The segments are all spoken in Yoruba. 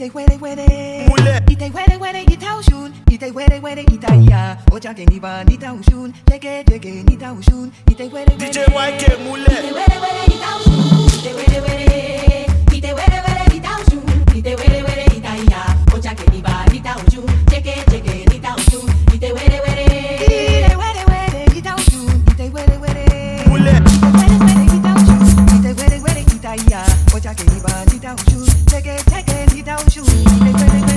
ite were were Mule. ite were were ita ushun ite were were ita ya ocha ke ni ba ita ushun teke teke ita ushun ite were were DJ YK Mule. ite were were ita ushun ite were were ite were were ita ushun ite were were ita ya ocha ke ni ba ita ushun teke teke ita ushun ite were were ita ushun ite were were Mule. ita ushun ite were were ita ya ocha ke ni ba ita ushun teke teke ita ushun ite were were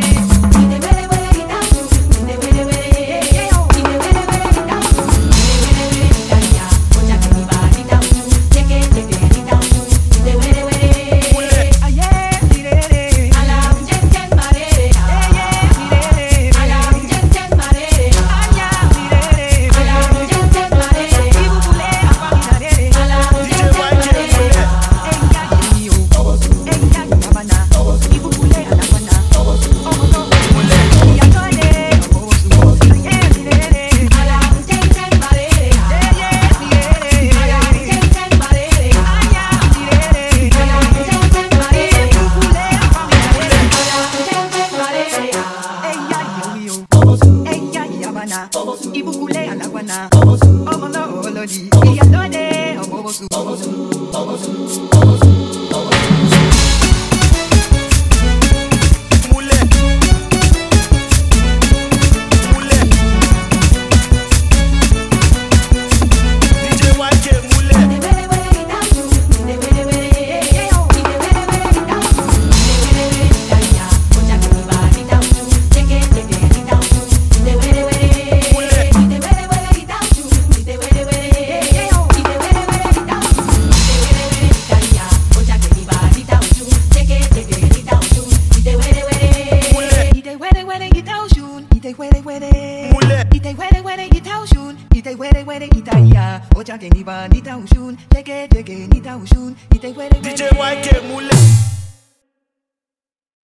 Ibukule alagwana, omolo olodi, iyalode, obobosu, Mule. Mule. DJ YK Mule. Ite were were ita ya ocha ke ni ba ita ushun teke teke ita ushun ite were were DJ YK Mule.